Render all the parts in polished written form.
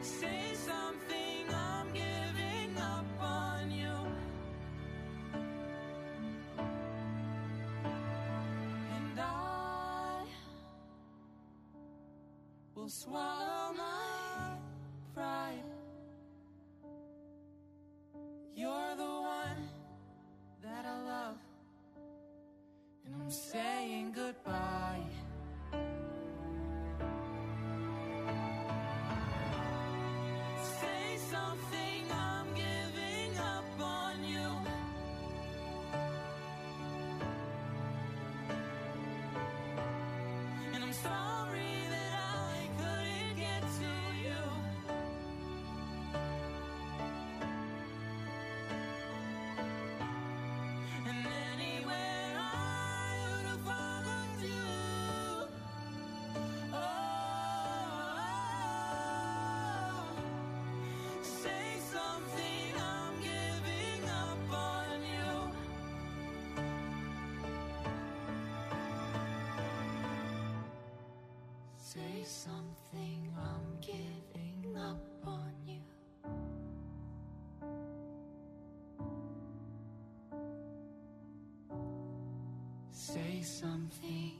Say something, I'm giving up on you. And I will swallow my pride. You're the one that I love, and I'm saying goodbye. Say something, I'm giving up on you. And I'm sorry that I couldn't get to you. And anywhere I would have followed you. Oh, say something, I'm giving up on you. Say something, I'm giving up on you. Say something.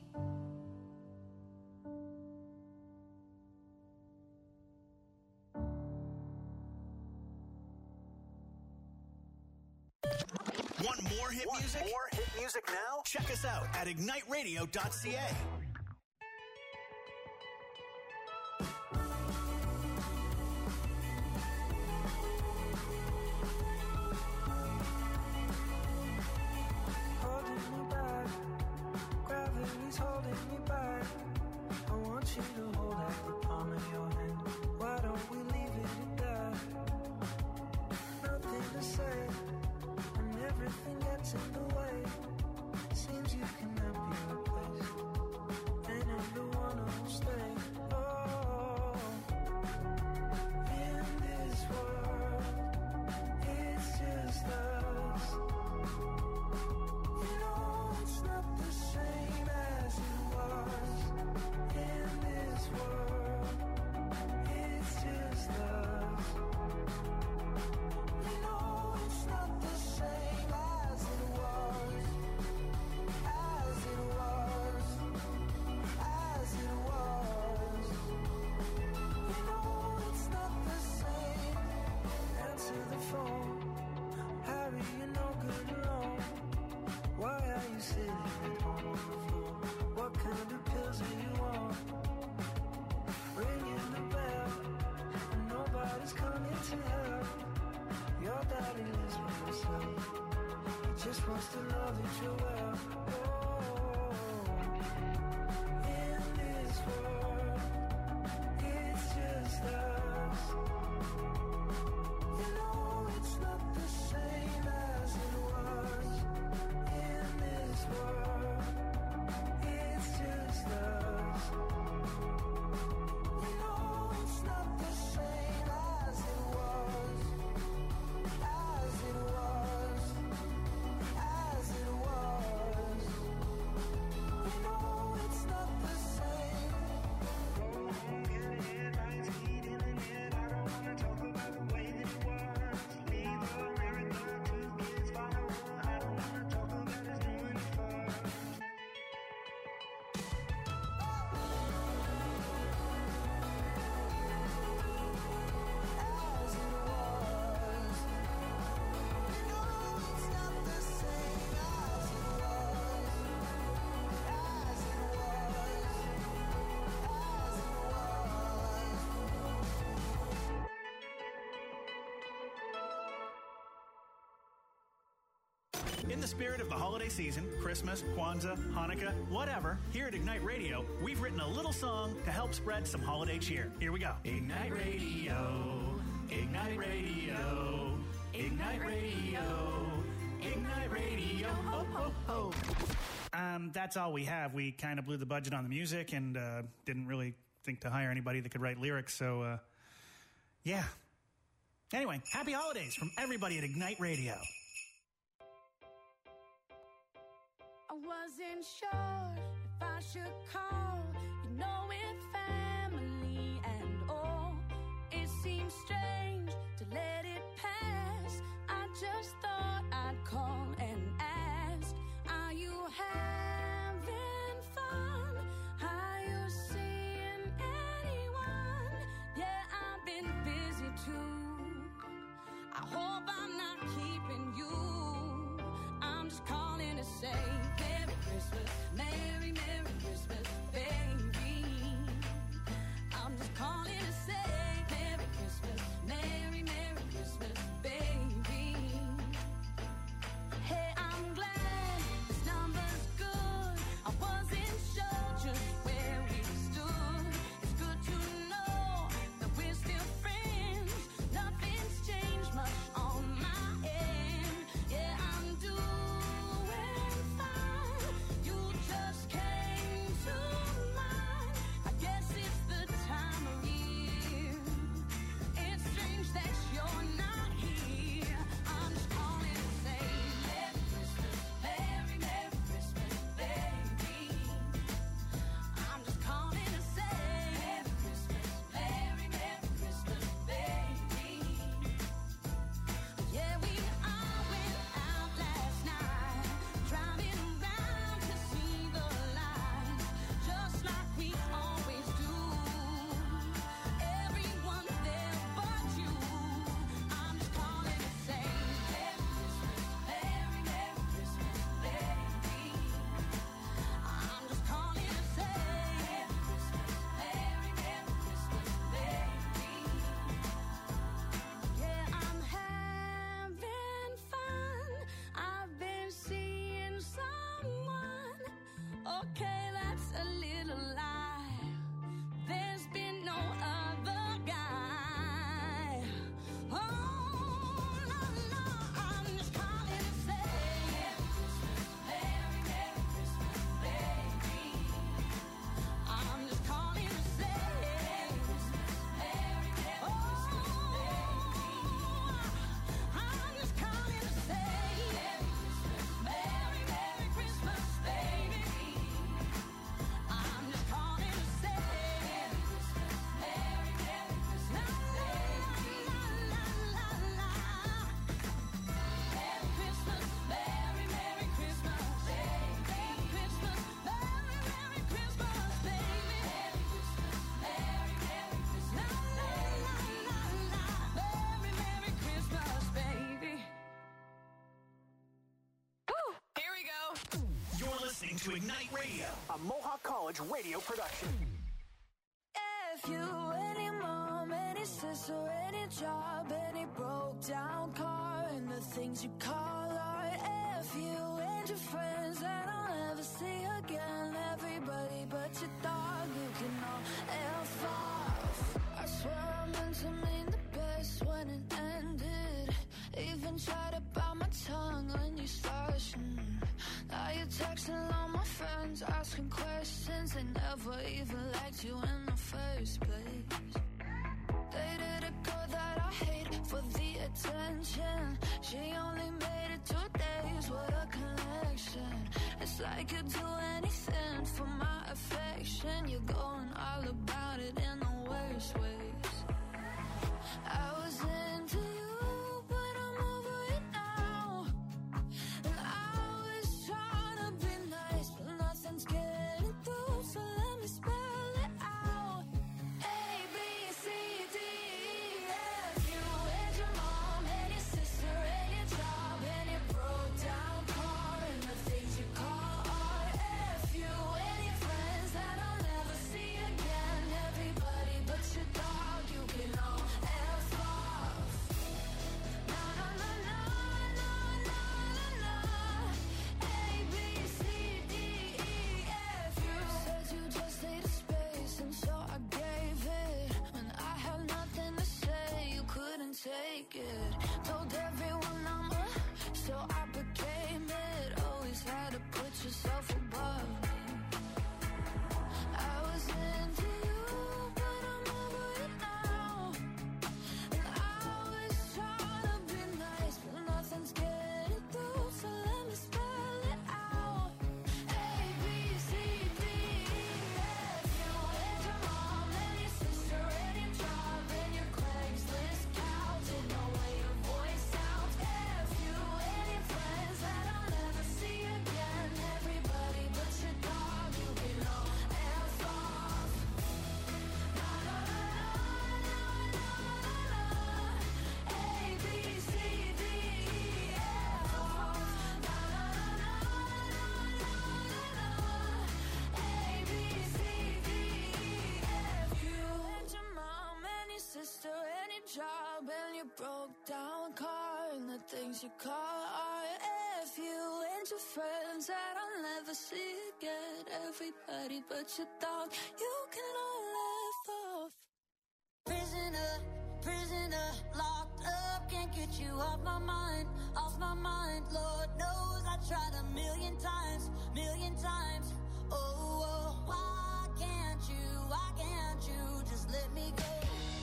Want more hit music? More hit music now? Check us out at igniteradio.ca. Holding me back, gravity's holding me back. I want you to hold out the palm of your hand. Why don't we leave it at that? Nothing to say, and everything gets in the way. Seems you cannot be replaced, and I'm the one who'll stay. Oh, in this world, it's just us. You know it's not the same as it was. In this world, it's just us. You know it's not the same as it was. As it was. As it was. You know it's not the same. Answer the phone. Harry, you're no good alone. Why are you sitting at home on the floor? What kind of pills are you on? Ringing the bell, and nobody's coming to help. Your daddy lives by himself. He just wants to know that you're well. Oh, in this world, it's just us. You know it's not the same as it was. In this world, it's just us. You know it's not the same as it was. As it was. As it was. You know it's not the same. Get it, lights heating in it. I don't wanna talk about the way that it was. Leave America, 2 kids follow her. I don't wanna talk about us doing it first. As it was. You know it's not the same as it was. As it was. As it was. In the spirit of the holiday season, Christmas, Kwanzaa, Hanukkah, whatever, here at Ignite Radio, we've written a little song to help spread some holiday cheer. Here we go. Ignite Radio, Ignite Radio, Ignite Radio, Ignite Radio, ho, ho, ho. That's all we have. We kind of blew the budget on the music and didn't really think to hire anybody that could write lyrics, so, yeah. Anyway, happy holidays from everybody at Ignite Radio. I wasn't sure if I should call, with family and all. It seems to Ignite Radio, a Mohawk College radio production. If you, any mom, any sister, any job, any broke down car, and the things you call art. If you and your friends that I'll never see again, everybody but your dog, you can all F off. I swear I meant to mean the best when it ended. Even tried to bite my tongue when you started. Now you're texting all my friends, asking questions. They never even liked you in the first place. Dated a girl that I hate for the attention. She only made it 2 days with a connection. It's like you'd do anything for my affection. You're going all about it in the worst ways. I was into you, but I'm over it now. And I was trying to be nice, but nothing's getting through, so let me spell it out. A, B, C, D, E, F. You and your mom and your sister and your job and your broke down car and the things you call art. F. You and your friends that I'll never see again. Everybody but your dog, you can all F off. Na na na na na na na na. A, B, C, D, E, F. You said you just needed space, and so I gave it. When I had nothing to say, you couldn't take it. Told everyone I'm so I became it. Always had to put yourself above me. I was into you, but I'm over it now. And I was trying to be nice, but nothing's getting through, so let me spell it out. A, B, C, D, E, F. You and your mom and your sister and your job and your Craigslist couch and the way your voice sounds. F. You and your friends that I'll never see again. Everybody but your dog, you can all F off. Na na na na na na na. A, B, C, D, E, F off. Na na na na na na na. A, B, C, D, E, F. You and your mom and your sister and your job and your broke down car and the things you call art. F. You and your friends that I'll never see again. Everybody but your dog, you can all F off. Prisoner, prisoner, locked up, can't get you off my mind, off my mind. Lord knows I tried a million times, million times. Oh, oh, why can't you just let me go?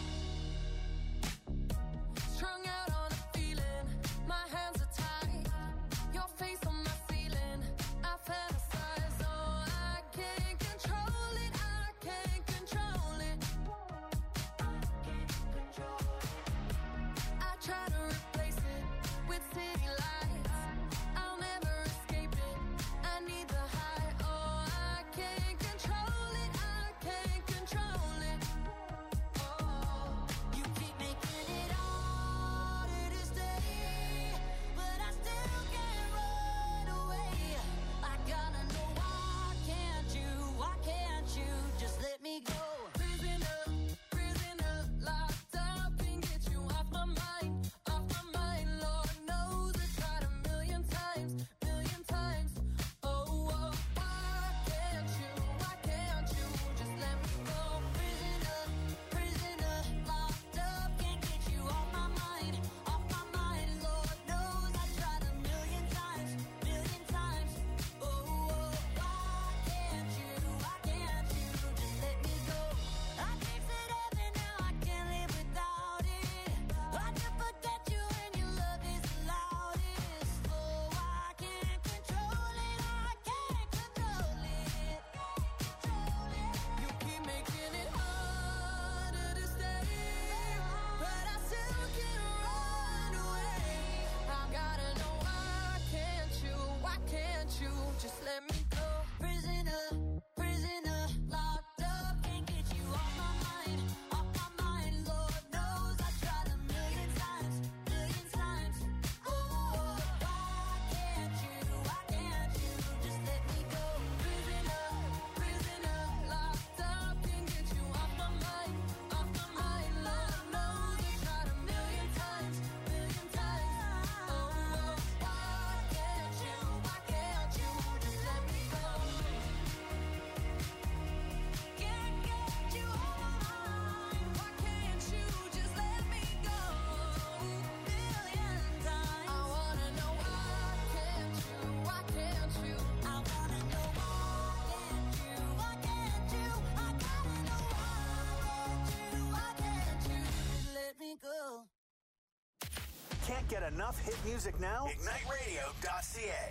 Strung out on a feeling, my hands are tied. Your face on my ceiling, I fantasize. Oh, I can't control it, I can't control it. I try to replace it with city lights. I'll never escape it, I need the high. Oh, I can't control it, I can't control Can't get enough hit music now? IgniteRadio.ca.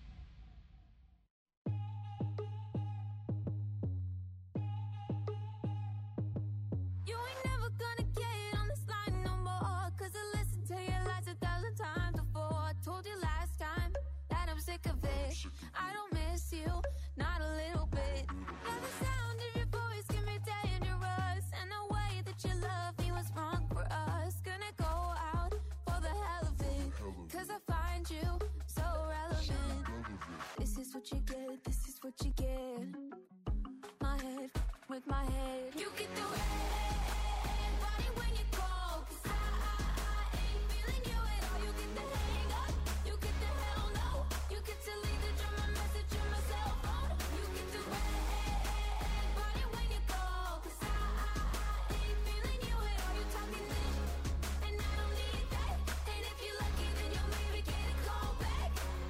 You ain't never gonna get on this line no more, 'cause I listened to your lies 1,000 times before. I told you last time that I'm sick of it. I don't miss you, not a little bit. Now the sound of your voice can be dangerous, and the way that you love me was wrong for us. Gonna go out for the hell of it, 'cause I find you so relevant. This is what you get, this is what you get. My head with my head. You get the red body when you call, 'cause I ain't feeling you at all. You get the hang up, you get the hell no. You get to leave the drama message in my cell phone. You get the red body when you call, 'cause I ain't feeling you at all. You talking this, and I don't need that. And if you're lucky, then you'll maybe get a call back.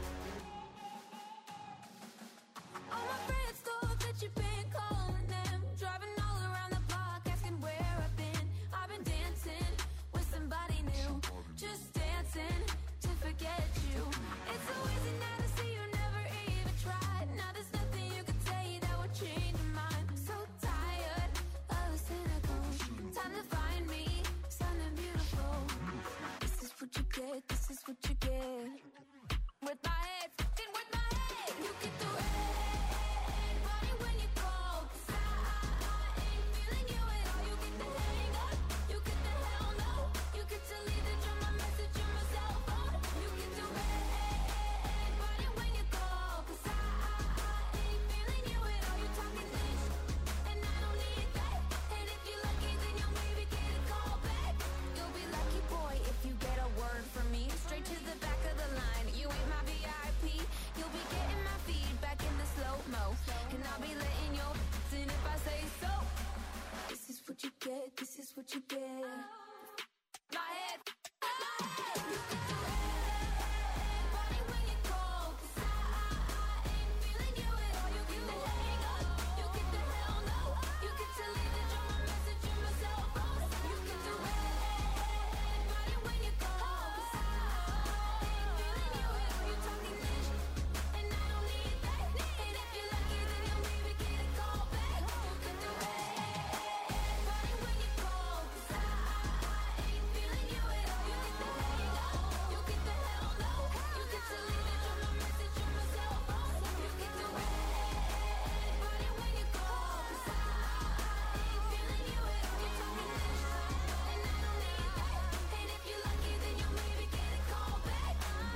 All my friends thought that you've been calling them, driving all around the block, asking where I've been. I've been dancing with somebody new, just dancing to forget you. It's so easy now to see you never even tried. Now there's nothing you could say that would change your mind. I'm so tired of the cynical. Time to find me something beautiful. This is what you get, this is what you get. With my head, fucking with my head. You get the red body when you call, 'cause I ain't feeling you at all. You get the hang up, you get the hell no. You get to leave the drama message in my cell phone. You get the red body when you call, 'cause I ain't feeling you at all. You talking this, and I don't need that. And if you're lucky, then you'll maybe get a call back. You'll be lucky, boy, if you get a word from me. Straight to the back of the line. You ain't my VIP. You'll be getting my feedback in the slow-mo. And I'll be letting your in if I say so. This is what you get, this is what you get. My head, my head. You get the red body when you call, 'cause I ain't feeling you at all. You get the hang up, you get the hell no. You get to leave the drama message in my cell phone. You get the red body when you call, 'cause I ain't feeling you at all. You talking this, and I don't need that. And if you're lucky, then you'll maybe get a call back. You get the red body when you call, 'cause I ain't feeling you at all. You get the hang up, you get the hell no. You get to leave the drama message in my cell phone. You get the red body when you call, 'cause I ain't feeling you at all. You talking this, and I don't need that. And if you're lucky, then you'll maybe get a call back.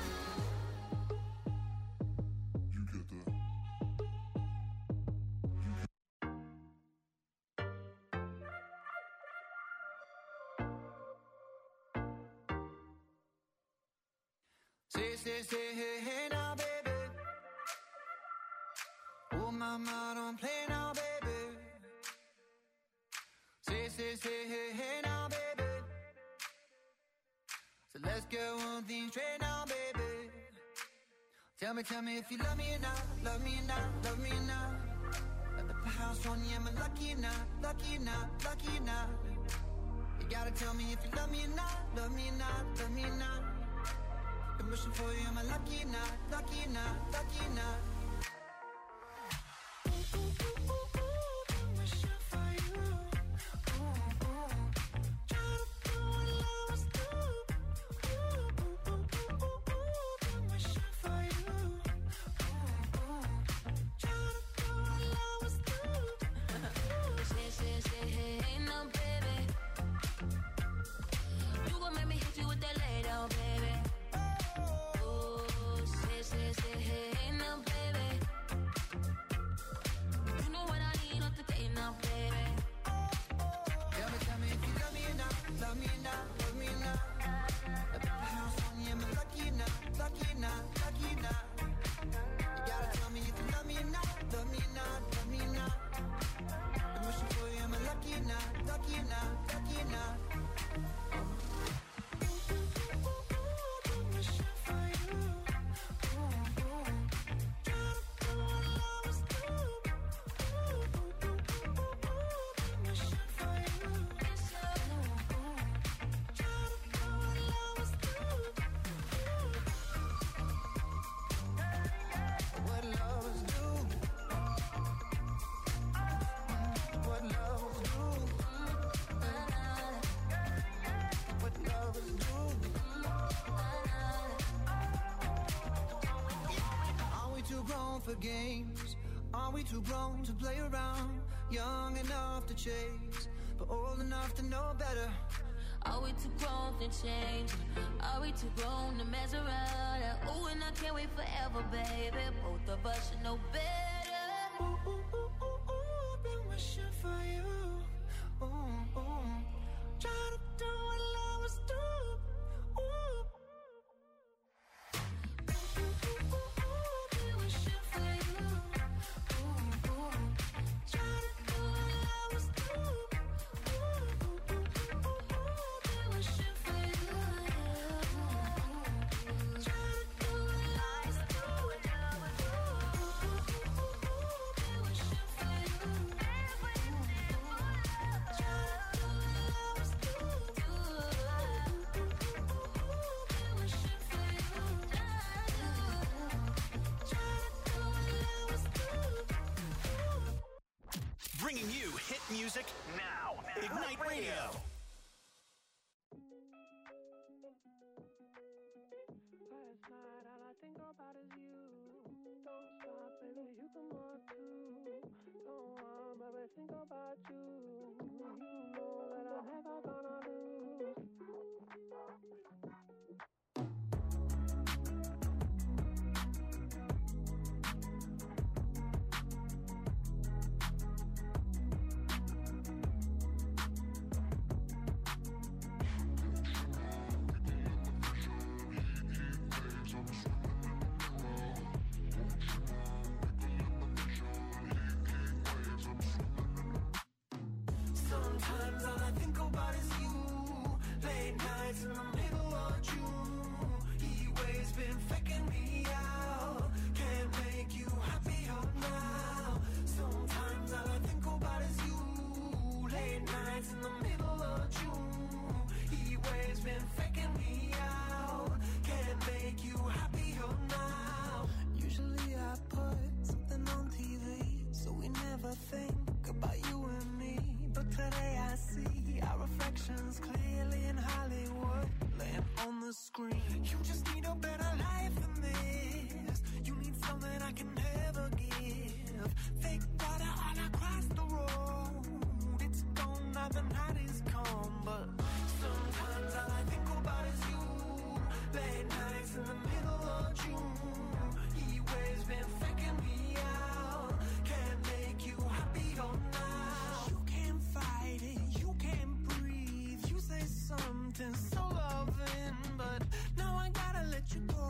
You get the. Say, hey now, baby. Oh, mama, don't play now, baby. Say, hey now, baby. So let's get one thing straight now, baby. Tell me if you love me or not, love me or not, love me or not. At the house on you, am I lucky or not, lucky or not, lucky or not? You gotta tell me if you love me or not, love me or not, love me or not. I'm wishing for you, am I lucky or not, lucky or not, lucky or not? I'm wishing for you. Try to do what lovers do. I'm wishing for you. Try to do what lovers do. Say, hey, no, baby. You gon' make me hit you with that lay down, baby. Oh, say, hey, no, baby. You know what I need on the day now, baby. Tell me if you love me or not, love me or not, love me or not. At the house on you, am I lucky or not, lucky or not, lucky or not? You gotta tell me if you love me or not, love me or not, love me or not. I'm wishing for you, am I lucky or not, lucky or not, lucky or not? I'm wishing for you. Try to do what lovers do. I'm wishing for you. Try to do what lovers do. for games? Are we too grown to play around? Young enough to chase, but old enough to know better. Are we too grown to change? Are we too grown to mess around? Ooh, and I can't wait forever, baby. Both of us should know better. Ooh, ooh, ooh, ooh, ooh, I've been wishing for you. Ooh, ooh. Try to do what lovers do. Ooh. Ooh, ooh, ooh, ooh, ooh, been wishing for you. Ooh, ooh. Try to do what lovers do. Ooh, ooh, ooh, ooh, ooh, been wishing for you. Try to do what lovers do. Ooh, ooh, ooh, ooh, been wishing for you. Bringing you hit music now. Ignite Radio. Last night, all I think about is you. Don't stop, baby, you can walk too. Don't want, baby, think about you. You know that I'm never gonna lose. Sometimes all I think about is you. Late nights in the middle of June. Heat waves been faking me out. Can't make you happier now. Sometimes all I think about is you. Late nights in the middle of June. Heat waves been faking me out. Can't make you happier now. Usually I put something on TV, so we never think about you and me. But today I see our reflections clearly in Hollywood, laying on the screen. You just need a better life than this. You need something I can never give. Fake water all across the road. It's gone now, the night is come. But sometimes all I think about is you. Late nights in the middle of June. Heat waves been faking me out. Can't make you happier now. You can't fight it, you can't breathe. You say something so loving, but now I gotta let you go.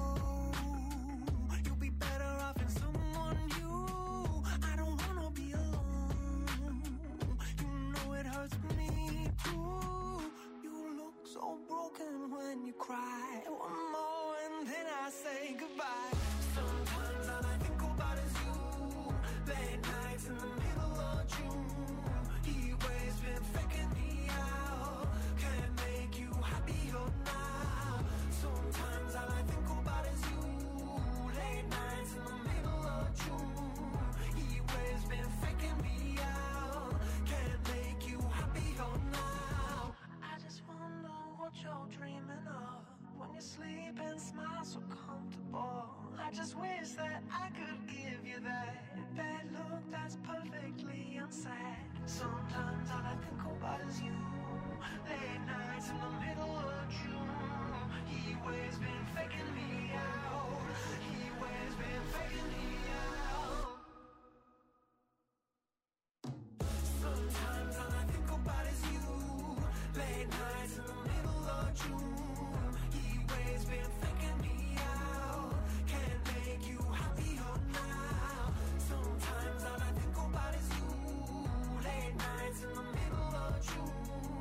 You'll be better off in someone new. I don't wanna be alone. You know it hurts me too. You look so broken when you cry. One more and then I say goodbye. Sometimes all I think about is you. Late nights in the middle of June. Heat waves been faking me out. Can't make you happier now. Sometimes all I think about is you. Late nights in the middle of June. Heat waves been faking me out. Can't make you happier now. I just wonder what you're dreaming of when you sleep and smile so comfortable. I just wish that I could give you that bad look that's perfectly unsaid. Sometimes all I think about is you. Late nights in the middle of June. Heat waves been faking me out. Heat waves been faking me out. Sometimes all I think about is you. Late nights in the middle of June. Heat waves been faking me out. Can't make you happier now. Sometimes all I think about is you. Late nights in the middle of June.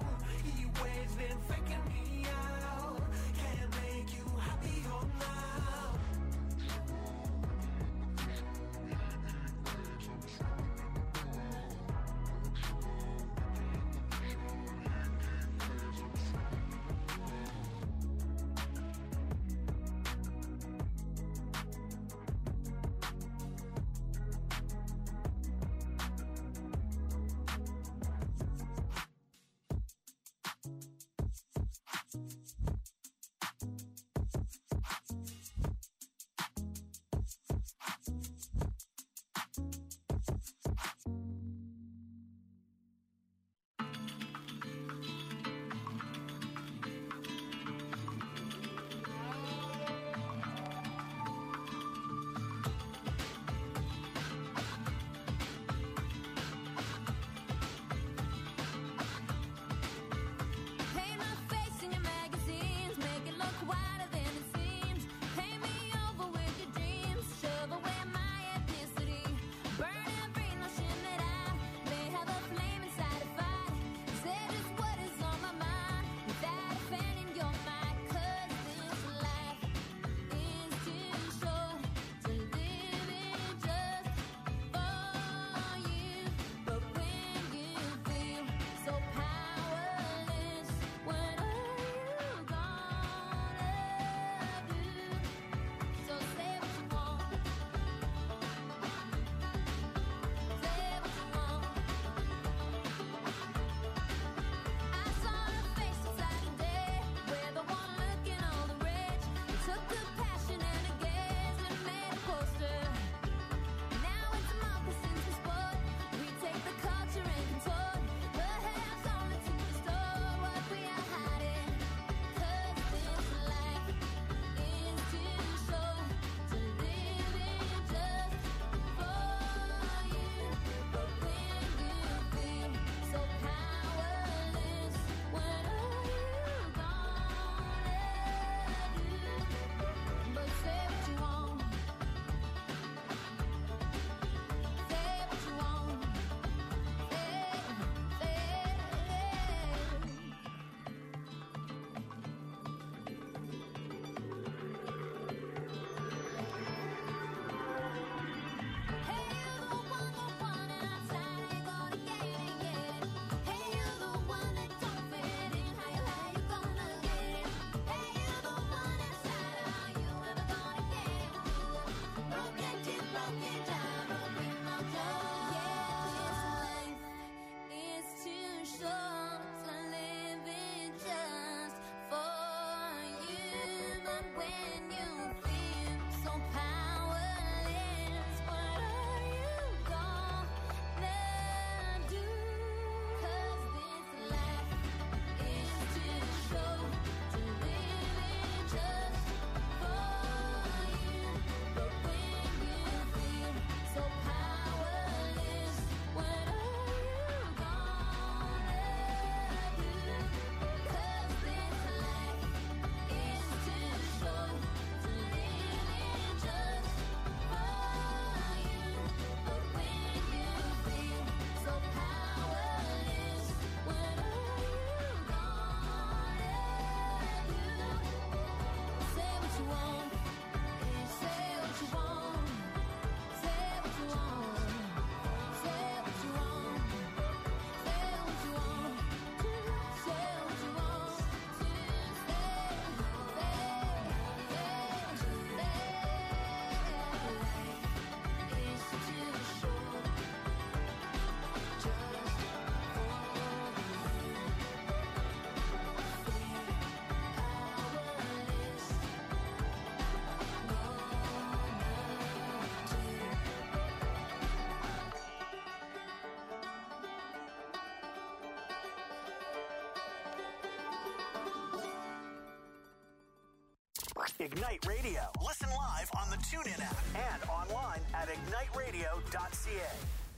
Ignite Radio. Listen live on the TuneIn app and online at igniteradio.ca.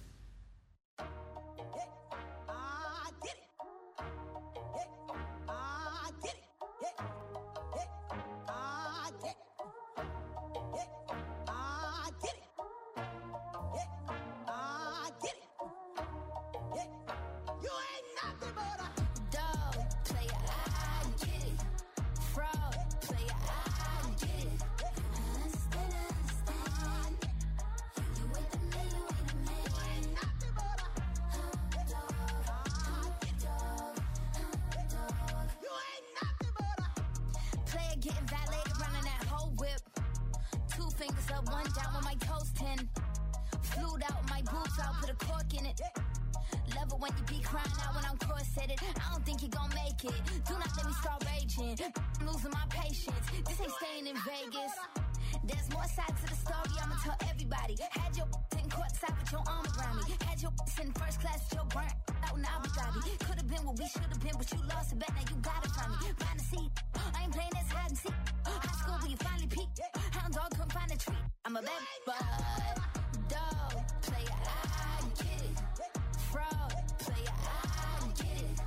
Getting violated, running that whole whip. 2 fingers up, 1 down with my toes 10. Flued out my boobs, I'll put a cork in it. Love it when you be crying out when I'm corseted. I don't think you gon' make it. Do not let me start raging. I'm losing my patience. This ain't staying in Vegas. There's more sides to the story, I'ma tell everybody. Had your in courtside with your arm around me. Had your in first class with your burnt out in Abu Dhabi. Could've been what we should've been, but you lost it, bet now you got it from me. Find a seat, I ain't playing this hide and seek. High school where you finally peaked. Hound dog couldn't find a treat. I'm a bad boy. Dog, player, I get it. Fraud, player, I get it.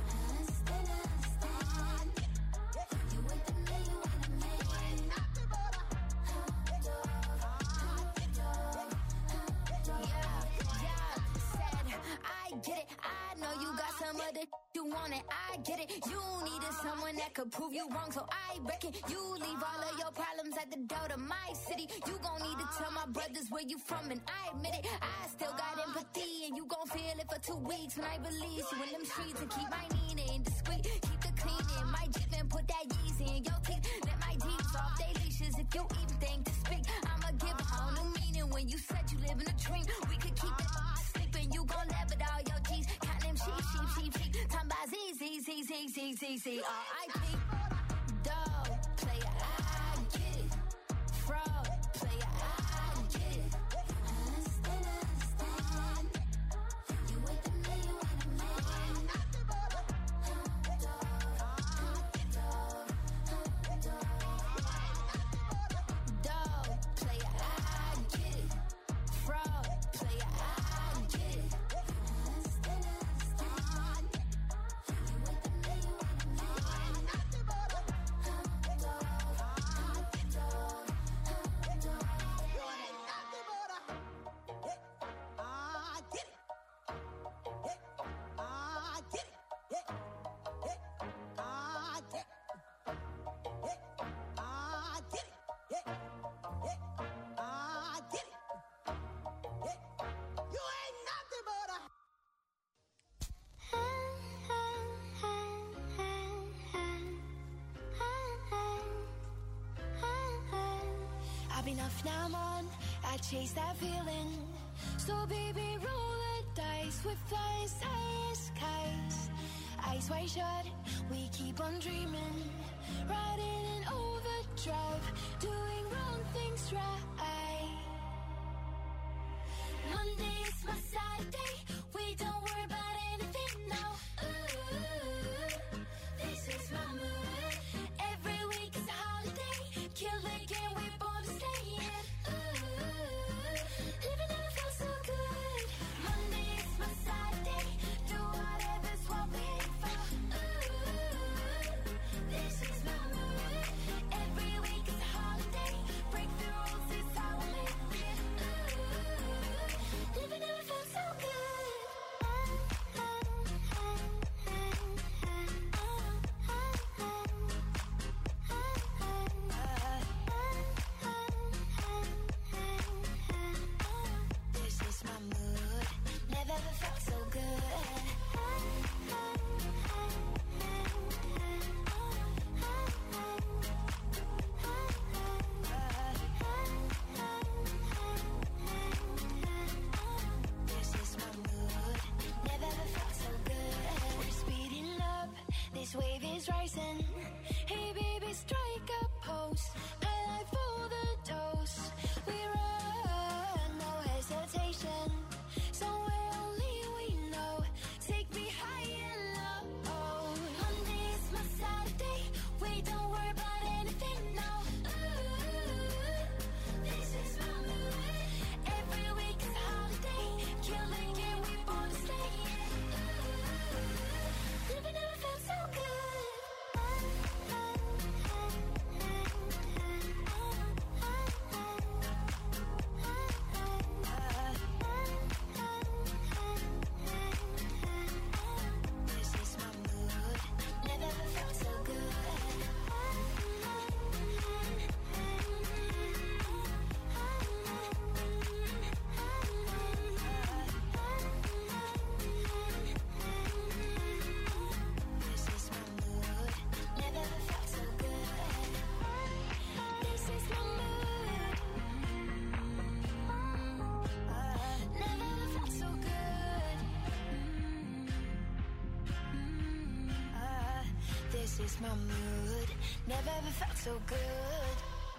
You with the me, you with the me. Get it, I know you got some other you want it, I get it. You needed someone that could prove you wrong, so I reckon you leave all of your problems at the door to my city. You gon' need to tell my brothers where you from, and I admit it. I still got empathy, and you gon' feel it for 2 weeks when I release you in them streets and keep my meaning discreet. Keep the cleaning, my Jeep and put that Yeezy in your teeth. Let my deeds off they leashes if you even think to speak. I'ma give a whole new meaning when you said you live in a dream. We could keep it sleeping, you gon' laugh at all your G's. Count them sheep. Time by Z, R.I.P. Dog, player, I get it. Fraud, player, I get it. Understand. You with the me, you with the me. Dog, player, I get it. Fraud, player, I get it. Enough now I'm on, I chase that feeling. So baby roll the dice with flying skies. Eyes wide shut, we keep on dreaming. Riding in overdrive, doing wrong things right. Monday is my side day, we don't worry about anything now. Ooh, this is my mood. Every week is a holiday, kill the game, we born to stay. Living never felt so good. Monday is my side day. Do whatever's what we aim for. Ooh, this is my mood. Every week is a holiday. Break the rules, it's how we live it. Ooh, living never felt so good. Never felt so good. This is my mood. Never felt so good. We're speeding up. This wave is rising. Hey baby, strike a pose. I like for the dose. We run, no hesitation. Somewhere Monday is my Saturday. We don't worry about anything now. this is my mood. Never ever felt so good.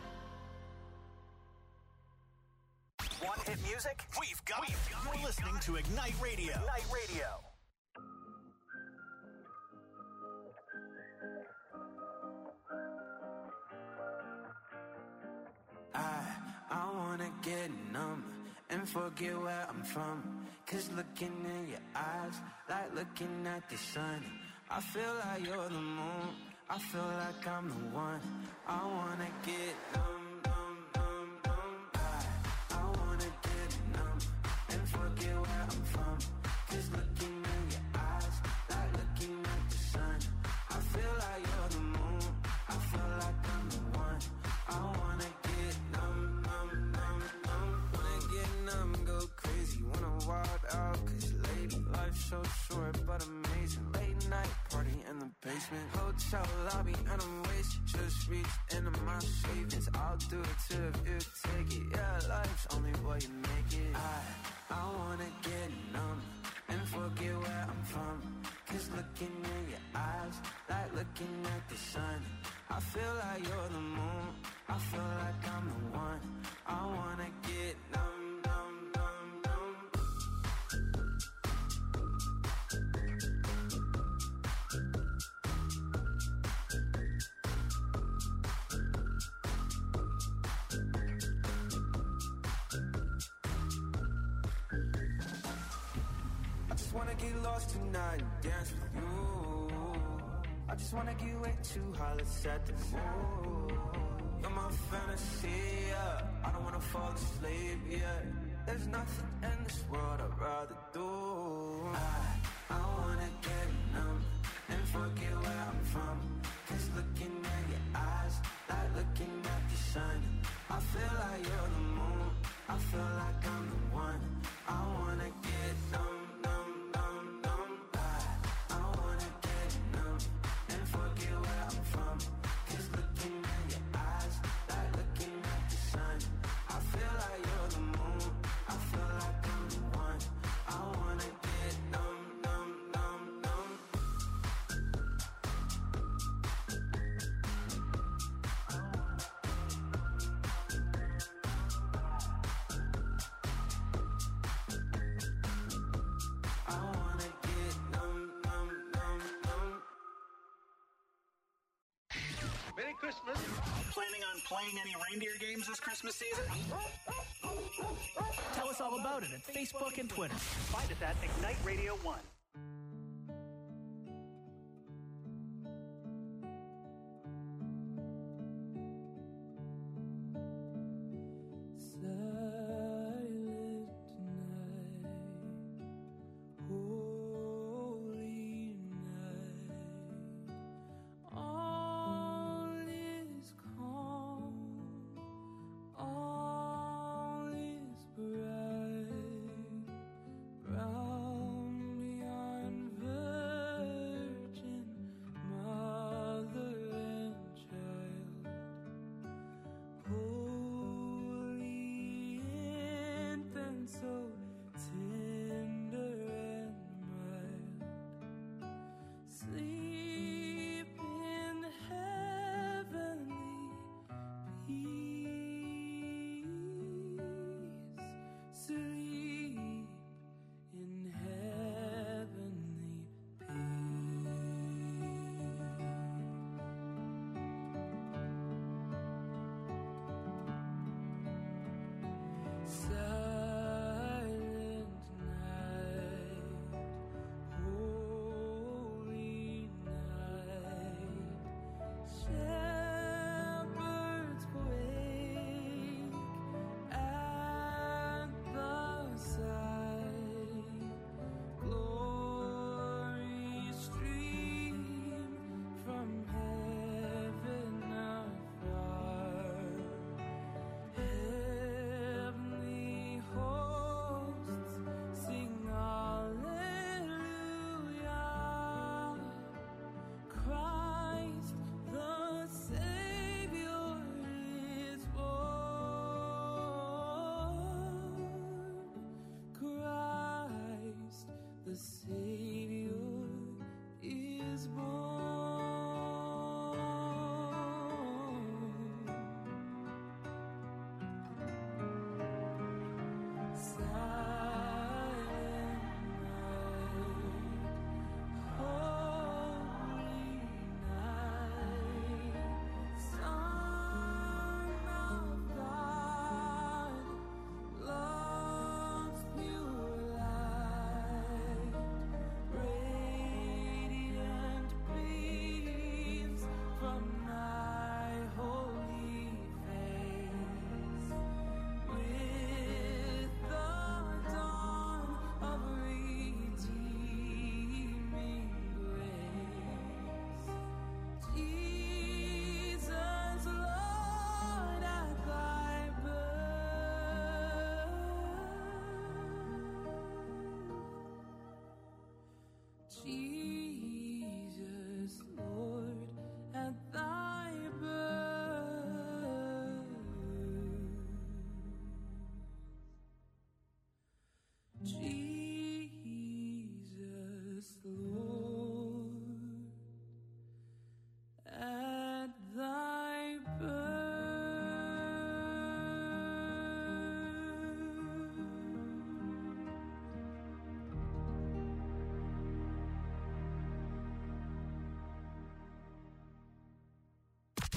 Want hit music? We've got it. You're listening to Ignite Radio. Ignite Radio. I wanna get numb and forget where I'm from. Cause looking in your eyes, like looking at the sun. I feel like you're the moon, I feel like I'm the one. I wanna get numb, numb, numb, numb. I wanna get numb and forget where I'm from. Cause looking in your eyes, like looking at the sun. I feel like you're the moon, I feel like I'm the one. I wanna get numb, numb, numb, numb. Wanna get numb, go crazy, wanna wild out. Cause lady, life's so short but amazing. Late night party in the basement, hotel lobby and I'm wasted. Just reached into my savings, I'll do it too if you take it. Yeah, life's only what you make it. I wanna get numb and forget where I'm from. Cause looking in your eyes, like looking at the sun. I feel like you're the moon, I feel like I'm the one. I wanna get numb, numb, numb, numb. I just wanna get lost tonight and dance with you. I just wanna get way too high, let's set the mood. You're my fantasy, yeah. I don't wanna fall asleep, yeah. There's nothing in this world I'd rather do. I wanna get numb and forget where I'm from. Cause looking at your eyes, like looking at the sun. I feel like you're the moon, I feel like I'm the one. I wanna get numb, numb, numb, numb. I wanna get numb and forget where I'm from. Cause looking at your eyes, like looking at the sun. I feel like you're the moon, I feel like I'm the one. I wanna get numb, numb, numb, numb. I wanna get numb, numb, numb, numb. Merry Christmas. Planning on playing any reindeer games this Christmas season? Tell us all about it at Facebook and Twitter. Find us at Ignite Radio 1. Silent night, holy night, all is calm, all is bright, round me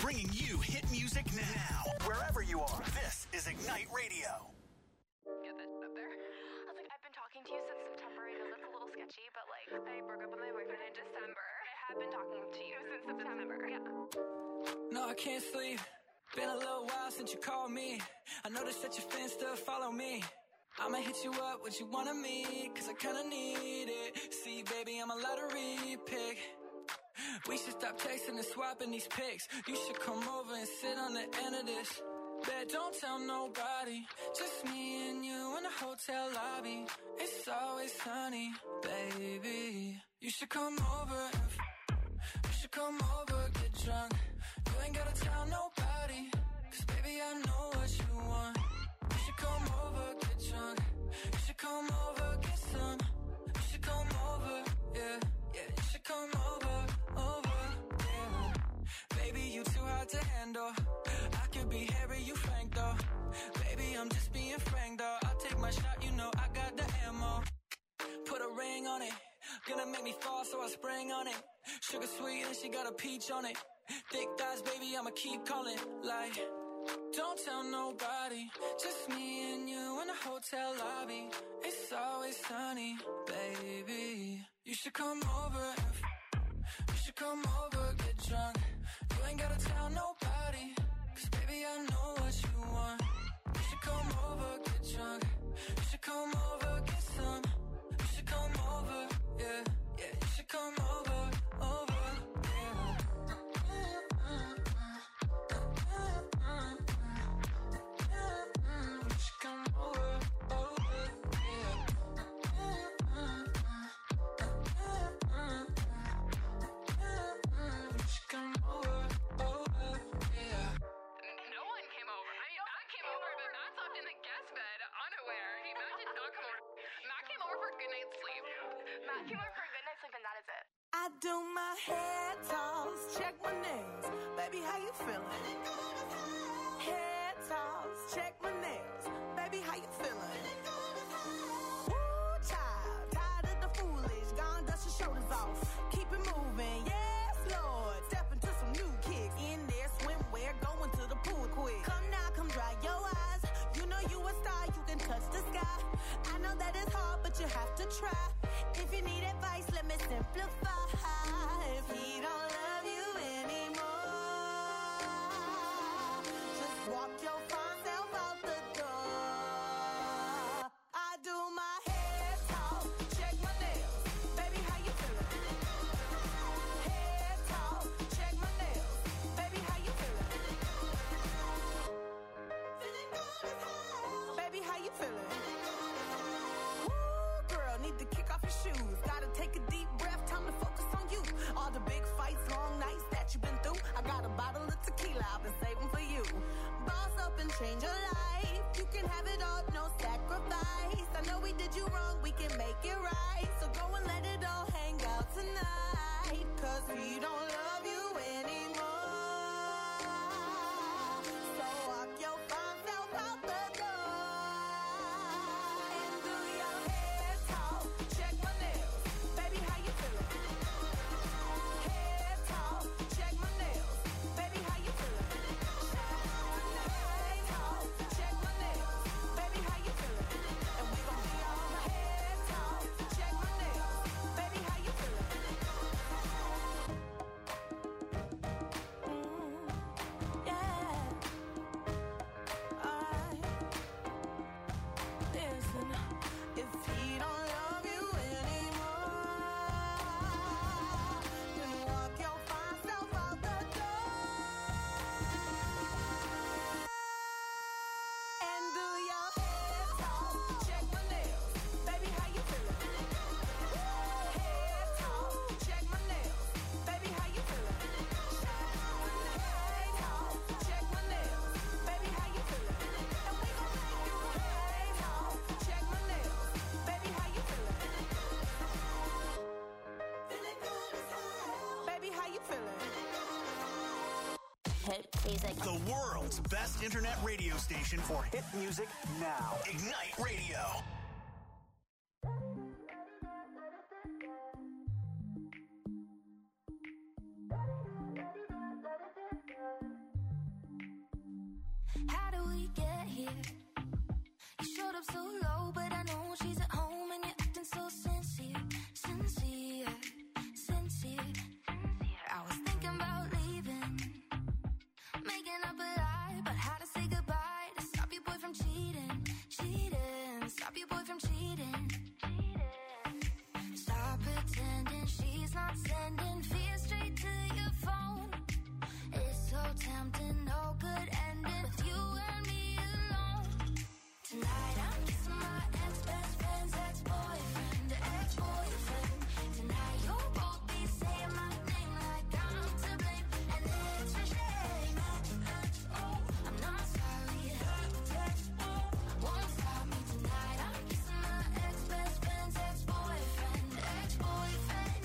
bringing you hit music now. Wherever you are, this is Ignite Radio. Get that up there. I was like, I've been talking to you since September. I know that's a little sketchy, but like, I broke up with my boyfriend in December. I have been talking to you since September. Yeah. No, I can't sleep. Been a little while since you called me. I noticed that your fans still follow me. I'ma hit you up, what you want of me, cause I kinda need it. See, baby, I'm a lottery pick. We should stop texting and swapping these pics. You should come over and sit on the end of this. Bet don't tell nobody, just me and you in the hotel lobby. It's always sunny, baby. You should come over, you should come over, get drunk. You ain't gotta tell nobody, cause baby I know what you want. You should come over, get drunk. You should come over, get some. You should come over, yeah, yeah. You should come over, yeah. Baby, you too hard to handle. I could be hairy, you frank though. Baby, I'm just being frank though. I'll take my shot, you know I got the ammo. Put a ring on it, gonna make me fall, so I spring on it. Sugar sweet and she got a peach on it. Thick thighs, baby, I'ma keep calling. Like, don't tell nobody, just me and you in the hotel lobby. It's always sunny, baby. You should come over, you should come over, get drunk. You ain't gotta tell nobody, cause baby I know what you want. You should come over, get drunk. You should come over, get some. You should come over, yeah, yeah. You should come over, yeah. You should come over, yeah. You should come over, yeah. No one came over. I mean, Matt came over, but Matt slept in the guest bed, unaware. Matt did not come over. Matt came over for a good night's sleep. Matt came over for a good night's sleep, and that is it. I do my hair toss, check my nails. Baby, how you feeling? Hair toss, check my nails. Baby, how you feeling? Woo, child, tired of the foolish. Gone, dust your shoulders off. Keep it moving, yes, Lord. Step into some new kicks. In there, swimwear, going to the pool quick. Come now, come dry your eyes. You know you a star, you can touch the sky. I know that it's hard, but you have to try. If you need advice, let me simplify. If he don't love you anymore, just walk your fine self out the door. I do my hair talk, check my nails. Baby, how you feeling? Hair talk, check my nails. Baby, how you feeling? Feeling good as hell. Baby, how you feeling? Woo, girl, need to kick off your shoes. Gotta take a deep breath, time to focus on you. All the big fights, long nights that you've been through. I got a bottle of tequila I've been saving for you. Boss up and change your life. You can have it all, no sacrifice. I know we did you wrong, we can make it right. So go and let it all hang out tonight. Cause we don't love you anymore. So walk your fine self out the door. And do your hair talk, check my nails. Baby, how you feeling? Hair talk, check my nails. Baby, how you feeling? Hair talk, check my nails. Baby, how you feeling? And we gon' be on the hair talk, check my nails. Baby, how you feeling? Yeah. Alright. Listen, if he don't love you anymore, then walk your fine self out the door. And do your hair talk, check my nails. Baby, how you feeling? Hair talk, check my nails. Baby, how you feeling? Hair talk, check my nails. Baby, how you feeling? And we gon' make you hair talk, check my nails. Baby, how you feeling? Feeling good as hell. Baby, how you feeling? Hit music. The world's best internet radio station for hit music now. Ignite Radio. You showed up so low, but I know she's at home and you're acting so sincere, sincere, sincere. I was thinking about leaving, making up a lie about how to say goodbye to stop your boy from cheating, cheating, stop your boy from cheating. Stop pretending she's not sending fear straight to your phone. It's so tempting, no good ending with you and me alone. Tonight I'm kissing my ex-best friend's ex-boyfriend, ex-boyfriend. Tonight you'll both be saying my name like I'm to blame, and it's a shame. I'm not sorry. Won't stop me tonight. I'm kissing my ex-best friend's ex-boyfriend, ex-boyfriend.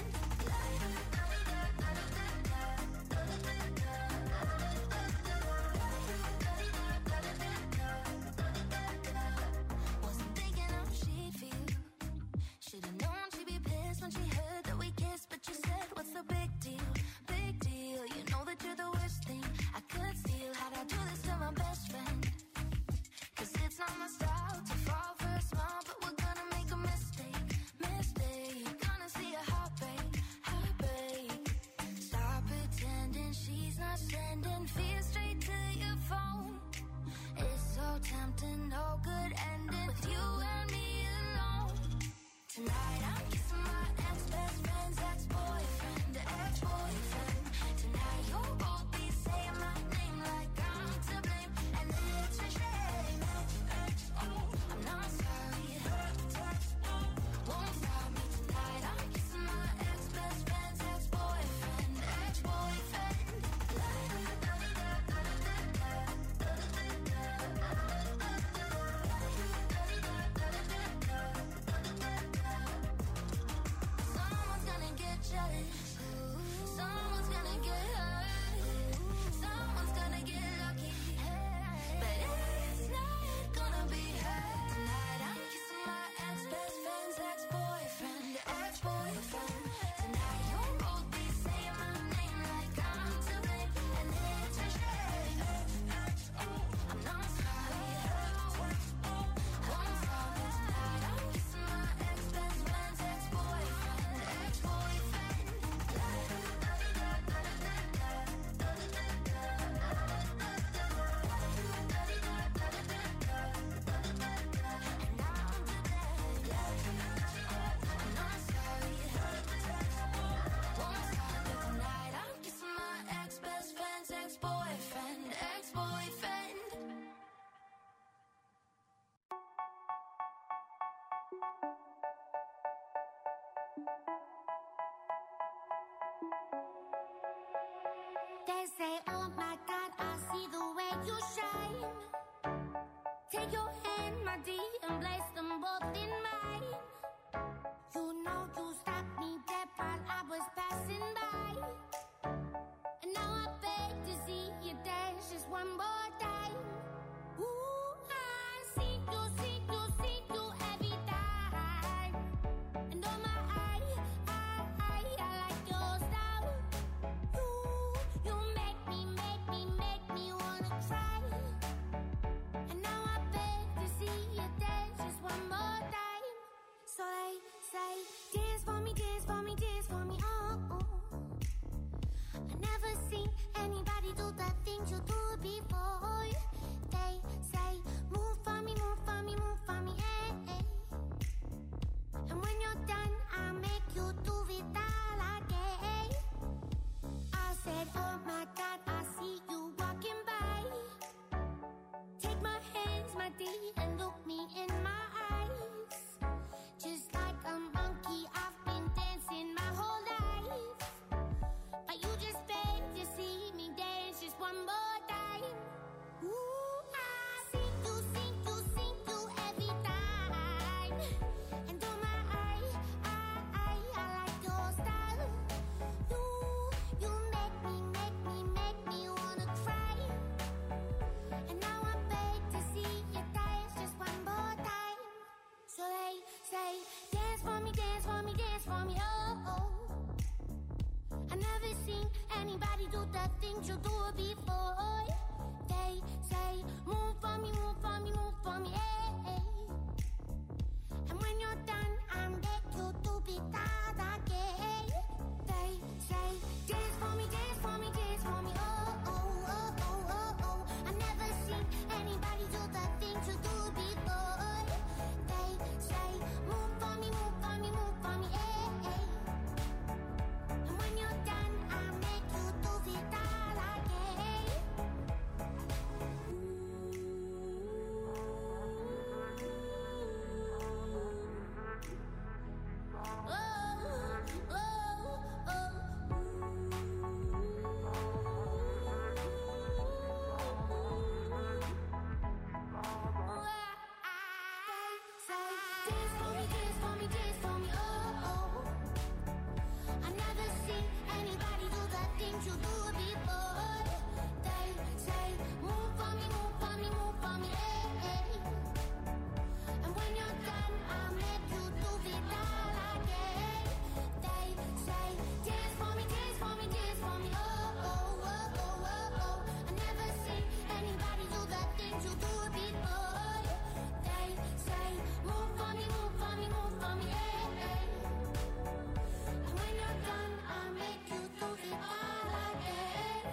Wasn't thinking how she'd feel. Should've known she'd be pissed when she heard that we kissed, but you said, what's the big deal? Big deal. You know that you're the worst thing I could steal. How'd I do this to my best friend? 'Cause it's not my style to fall for a smile, but we're gonna make a mistake, mistake. Gonna see a heartbreak, heartbreak. Stop pretending she's not sending fear straight to your phone. It's so tempting, no good ending with you and me alone. Tonight I'm kissing my ex-best friend's ex-boyfriend, ex-boyfriend. Tonight you'll both be saying my name like I'm to blame, and it's a shame. I'm not sorry. Won't stop me tonight. I'm kissing my ex-best friend's ex-boyfriend, ex-boyfriend. Someone's gonna get jealous. Someone's gonna get hurt. Someone's gonna get lucky. But it's not gonna be her. Tonight I'm kissing my ex-best friend's ex-boyfriend, ex-boyfriend. Tonight you'll both be saying my name like I'm to blame, and it's a shame. I'm not sorry. Won't stop me tonight. I'm kissing my ex-best friend's ex-boyfriend, ex-boyfriend. I'm not sorry. Won't stop me tonight. I'm kissing my ex-best friend's ex-boyfriend, ex-boyfriend. They say, oh my God, I see the way you shine. Take your hand, my dear, and place them both in mine. You know you stopped me dead while I was passing by. And now I beg to see you dance just one more time. Ooh, I see you every time. And oh my, I like your style. You make me wanna try. And now I beg to see you dance just one more time. So they say, dance for me, dance for me, dance for me, oh, oh. I never seen anybody do the things you do before. They say, move for me, move for me, move for me, eh, eh. And when you're done, I'll make you do it all again. I said, oh my God, I see you walking by. Take my hands, my dear, and look me in my eyes. Just like a monkey, I've been dancing my whole life. But you just beg to see me dance just one more time. Ooh, I see you every time. And oh my, I like your style. You make me boy. They say, move for me, move for me, move for me, And when you're done, I'll make you do it all again. They say, dance for me, dance for me, dance for me, oh, oh, oh, oh, oh, oh. I never seen anybody do the things you do before. They say, move for me, move for me, move for me, And when you're done, I'll make you do it all again.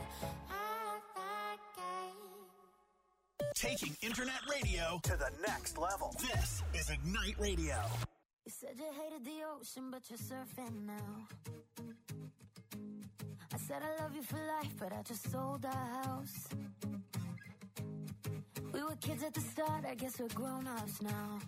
Taking internet radio to the next level. This is Ignite Radio. You said you hated the ocean, but you're surfing now. I said I love you for life, but I just sold our house. We were kids at the start, I guess we're grown-ups now.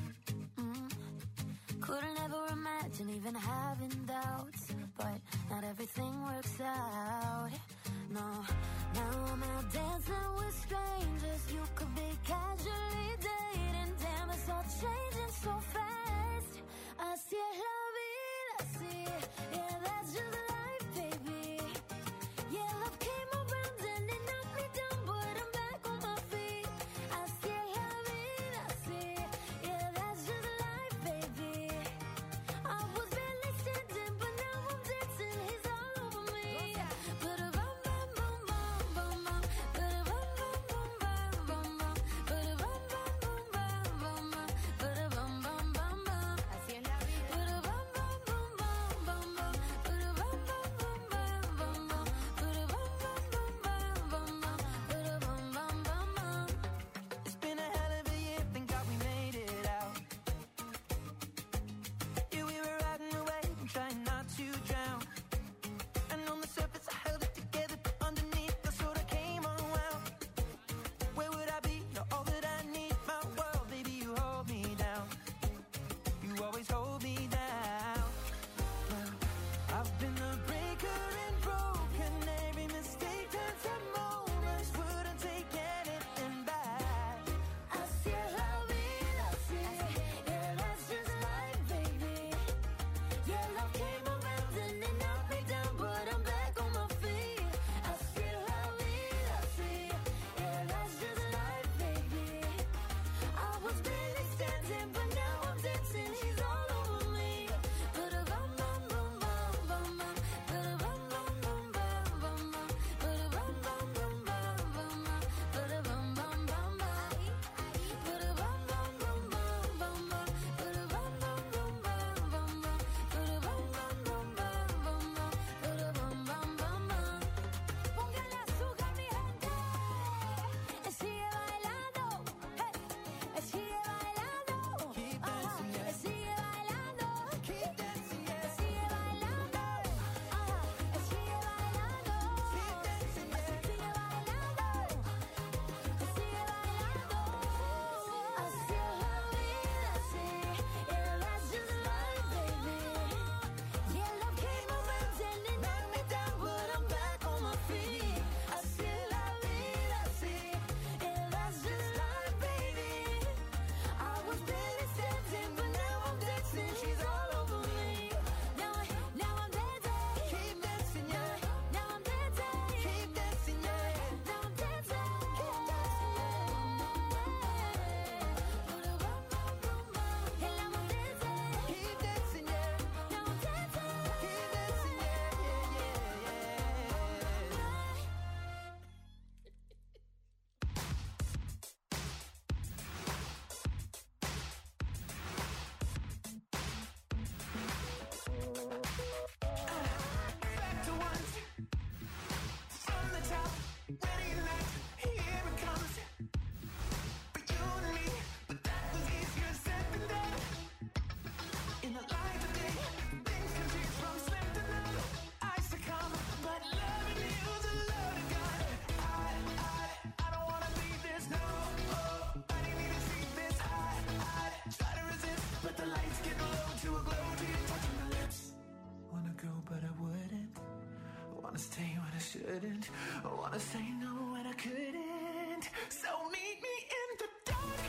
Couldn't ever imagine even having doubts, but not everything works out. No, now I'm out dancing with strangers. You could be casually dating. Damn, it's all changing so fast. Así es la vida, así. Yeah, that's just life, baby. Yeah, love came around and it knocked me down, but I'm back on my feet. Así es la vida, así. Yeah, that's just life, baby. I was barely standing, but now I'm dancing. He's all over me. Ba-da-bum, bum, bum, bum, bum, bum. Ba-da-bum, bum, bum, bum, bum, bum. Ba-da-bum, bum, bum, bum, bum, bum. Ba-da-bum, bum, bum, bum. Así es la vida. Ba-da-bum, bum, bum, bum, bum, bum. Ba-da-bum, bum, bum, bum, bum, bum. Ba-da-bum, bum, bum, bum, bum, bum. Ba-da-bum, bum, bum, bum. It's been a hell of a year, thank God we made it out. Yeah, we were riding away and trying not to drown. And on the surface I held it together, but underneath I sort of came unwound. Where would I be? You're all that I need, my world, baby, you hold me down. You always hold me down. Well, I've been a breaker and broken. Every mistake turns to moments. Wouldn't take anything back. Así es la vida, así. Yeah, that's just life, baby. Yeah, love came around and it knocked me down, but I'm back on my feet. Así es la vida, así. Yeah, that's just life, baby. I was barely standing, but now I'm dancing. He's all over me. Ba-da-bum, bum, bum, bum, bum, bum. Ba-da-bum, bum, bum, bum, bum, bum. Ba-da-bum, bum, bum, bum, bum, bum. Ba-da-bum, bum, bum, bum. Ba-da-bum, bum, bum, bum, bum, bum. Ba-da-bum, bum, bum, bum, bum, bum. Ba-da-bum, bum, bum, bum, bum, bum. Ba-da-bum, bum, bum, bum. Póngale azúcar, mi gente. Sigue bailando. Hey. Sigue bailando. Keep dancing, yeah. Sigue bailando. Keep dancing, yeah. Sigue bailando. Sigue bailando. Keep dancing, yeah. Sigue bailando. Sigue bailando. Así es la vida, así. Yeah, that's just life, baby. Yeah, love came around and it knocked me down, but I'm back on my feet. Así es la vida, así. Yeah, that's just life, baby. I was barely standing, but now I'm dancing. She's all over me. Now I'm dancing. Keep dancing, yeah. Now I'm dancing. Keep dancing, yeah. Now I'm dancing. Keep dancing, Keep dancing, yeah. Now I'm dancing. Keep dancing, Back to once. From the top. Ready and left. Here it comes. For you and me. But that was easier said than done. In the light of day. Things can change from slept to none. I succumb. But loving you's a loaded gun. I don't wanna leave this. No. Oh, I didn't even see this. I try to resist. But the lights get low to a glow to you touching my lips. Wanna go, but I wouldn't. Wanna stay when I shouldn't. I wanna say no when I couldn't. So meet me in the dark.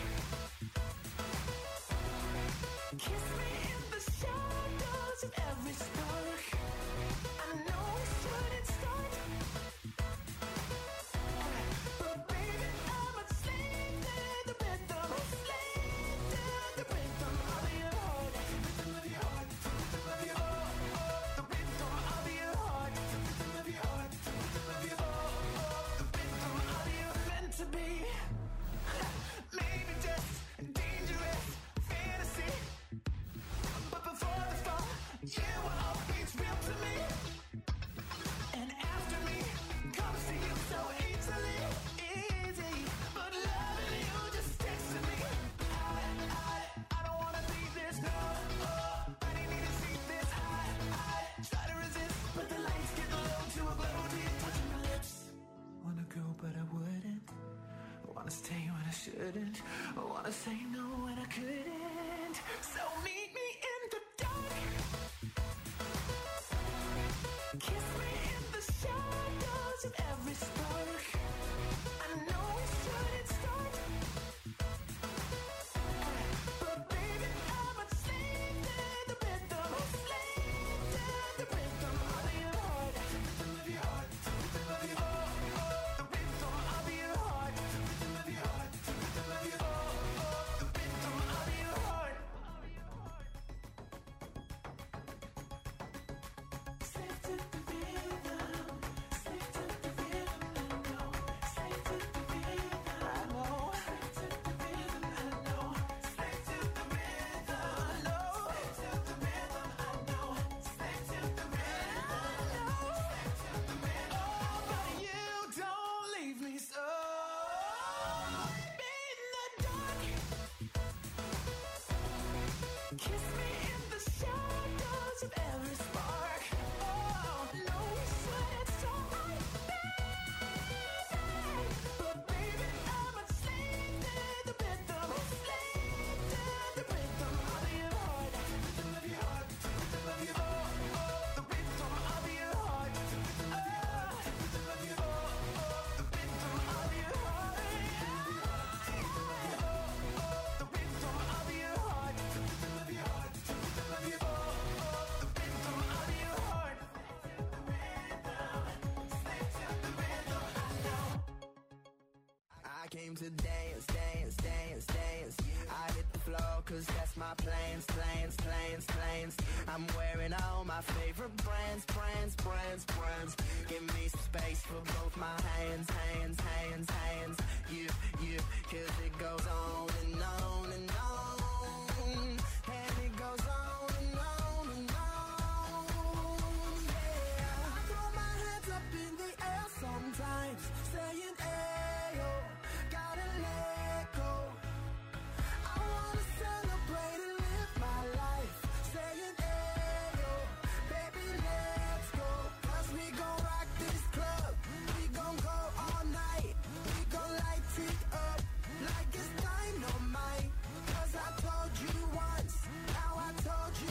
Kiss me in the shadows of every spark. I know we shouldn't start, wanna stay when I shouldn't. I wanna say no when I couldn't. So meet me in the dark. Kiss me in the shadows of every spark. I know we shouldn't start, but baby, I'm a slave to the rhythm. Slave to the rhythm of your heart. Rhythm of your heart. Rhythm of your heart. The rhythm of your heart. Rhythm of your heart. Rhythm of your heart. The rhythm of your heart. Slave to the rhythm. Slave to the rhythm. I know. Slave to the rhythm. I know. Slave to the rhythm. I know. Slave to the rhythm. I know. Slave to the rhythm. I know. Slave to the rhythm. I know. Slave to the rhythm. Oh, but you don't leave me so. In the dark. Kiss me in the shadows of every spark. Oh, no, we shouldn't start, but baby, I'm a slave to the rhythm. Slave to the rhythm of your heart. Rhythm of your heart. Rhythm of your heart. The rhythm of your heart. Rhythm of your heart. Rhythm of your heart. The rhythm of your heart. The rhythm of your heart. Rhythm of your heart. Rhythm of your heart. The rhythm of your heart. Slave to the rhythm. I know. I came to dance, dance, dance, dance. I hit the floor cause that's my plans, plans, plans, plans. I'm wearing all my favorite brands, brands, brands, brands. Give me some space for both my hands, hands, hands, hands. You, cause it goes on and on and on.